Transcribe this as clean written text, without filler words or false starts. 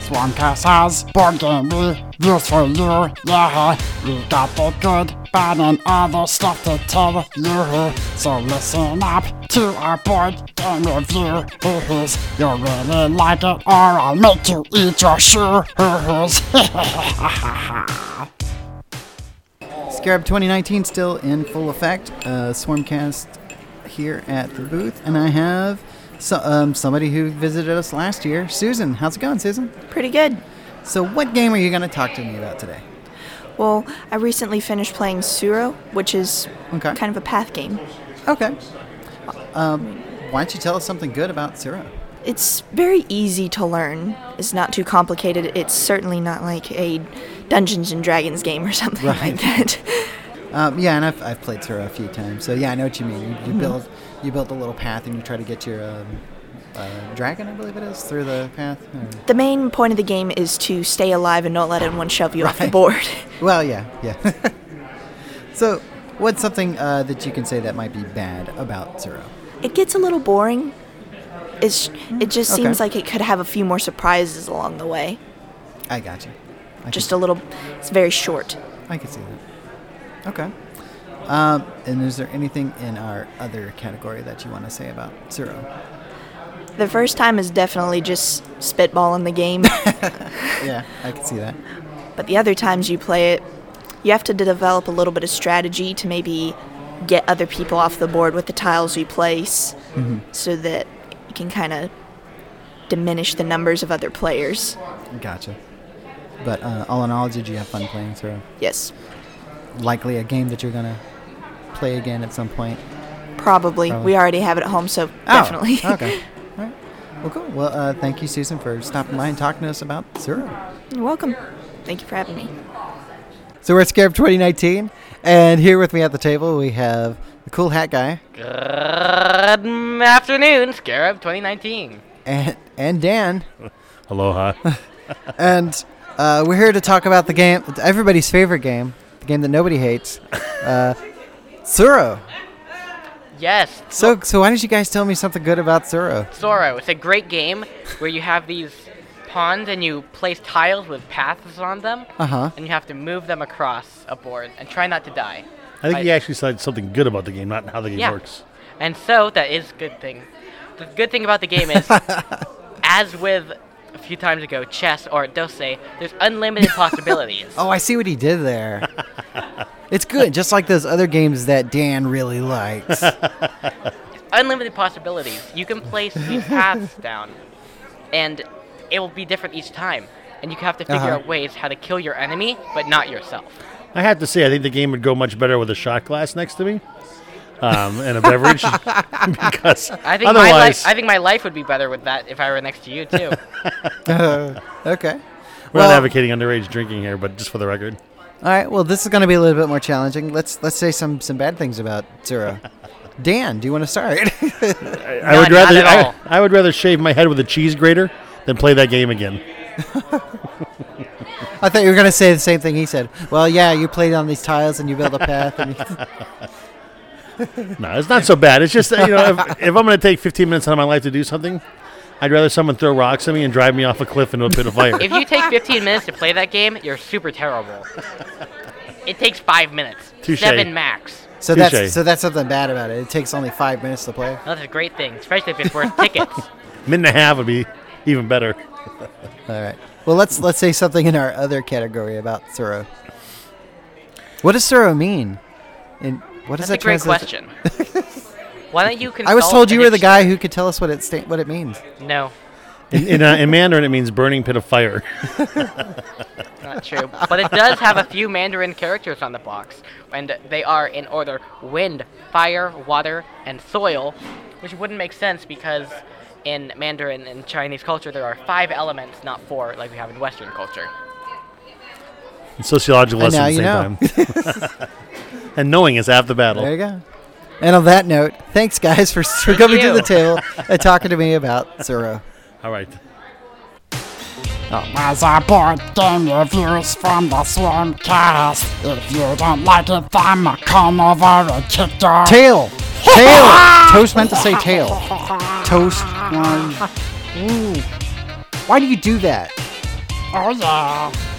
Swarmcast has board game reviews for you, yeah. We got the good, bad, and other stuff to tell you. So listen up to our board game review. You'll really like it, or I'll make you eat your shoes. Scarab 2019 still in full effect. Swarmcast here at the booth, and I have somebody who visited us last year. Susan, how's it going, Susan? Pretty good. So what game are you going to talk to me about today? Well, I recently finished playing Tsuro, which is Okay. kind of a path game. Okay. Why don't you tell us something good about Tsuro? It's very easy to learn. It's not too complicated. It's certainly not like a Dungeons and Dragons game or something like that. Yeah, and I've played Tsuro a few times, so yeah, I know what you mean. You build a little path and you try to get your dragon, I believe it is, through the path. The main point of the game is to stay alive and not let anyone shove you off the board. Well, yeah. So, what's something that you can say that might be bad about Tsuro? It gets a little boring. It just seems like it could have a few more surprises along the way. I got you. It's very short. I can see that. Okay. And is there anything in our other category that you want to say about Tsuro? The first time is definitely just spitballing the game. Yeah, I can see that. But the other times you play it, you have to develop a little bit of strategy to maybe get other people off the board with the tiles you place, so that you can kind of diminish the numbers of other players. Gotcha. But all in all, did you have fun playing Tsuro? Yes. Likely a game that you're going to play again at some point? Probably. We already have it at home, so definitely. Okay. All right. Well, cool. Well, thank you, Susan, for stopping by and talking to us about Tsuro. You're welcome. Thank you for having me. So we're at Scarab 2019, and here with me at the table we have the cool hat guy. Good afternoon, Scarab 2019. And Dan. Aloha. And we're here to talk about the game, everybody's favorite game, the game that nobody hates, Tsuro. Yes. So why don't you guys tell me something good about Tsuro? Tsuro. It's a great game where you have these ponds and you place tiles with paths on them. Uh-huh. And you have to move them across a board and try not to die. I think you actually said something good about the game, not how the game works. And so that is a good thing. The good thing about the game is, as with a few times ago, chess or Dose, there's unlimited possibilities. Oh, I see what he did there. It's good, just like those other games that Dan really likes. Unlimited possibilities. You can place these paths down, and it will be different each time. And you have to figure out ways how to kill your enemy, but not yourself. I have to say, I think the game would go much better with a shot glass next to me and a beverage. Because otherwise, I think my life would be better with that if I were next to you, too. Okay. We're not advocating underage drinking here, but just for the record. All right, well, this is going to be a little bit more challenging. Let's say some bad things about Tsuro. Dan, do you want to start? I would rather shave my head with a cheese grater than play that game again. I thought you were going to say the same thing he said. Well, yeah, you played on these tiles and you build a path. No, it's not so bad. It's just, if I'm going to take 15 minutes out of my life to do something, I'd rather someone throw rocks at me and drive me off a cliff into a pit of fire. If you take 15 minutes to play that game, you're super terrible. It takes 5 minutes. Touché. 7 max. So that's something bad about it. It takes only 5 minutes to play. That's a great thing, especially if it's worth tickets. Minute and a half would be even better. All right. Well, let's say something in our other category about Tsuro. What does Tsuro mean? And what does That's that a great question. Why don't you consult I was told you a were the guy who could tell us what it means. No. In Mandarin, it means burning pit of fire. Not true. But it does have a few Mandarin characters on the box. And they are in order: wind, fire, water, and soil. Which wouldn't make sense because in Mandarin and Chinese culture, there are 5 elements, not 4, like we have in Western culture. And sociological lesson at the same time. And knowing is half the battle. There you go. And on that note, thanks, guys, for coming to the table and talking to me about Tsuro. All right. As our board game reviews from the Swarmcast. If you don't like it, then come over and kick your tail. Tail. Toast meant to say tail. Toast. Why do you do that? Oh yeah.